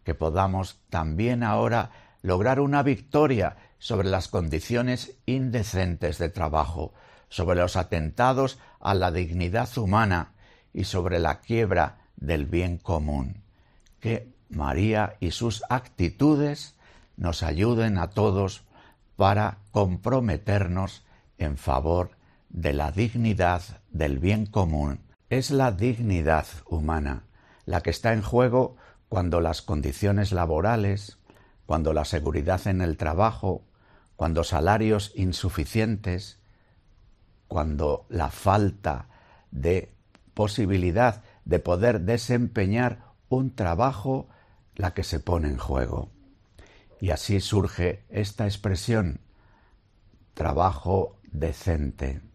que podamos también ahora lograr una victoria sobre las condiciones indecentes de trabajo, sobre los atentados a la dignidad humana y sobre la quiebra del bien común. Que María y sus actitudes nos ayuden a todos para comprometernos en favor de la dignidad del bien común. Es la dignidad humana la que está en juego cuando las condiciones laborales, cuando la seguridad en el trabajo, cuando salarios insuficientes, cuando la falta de posibilidad de poder desempeñar un trabajo, la que se pone en juego. Y así surge esta expresión, trabajo decente.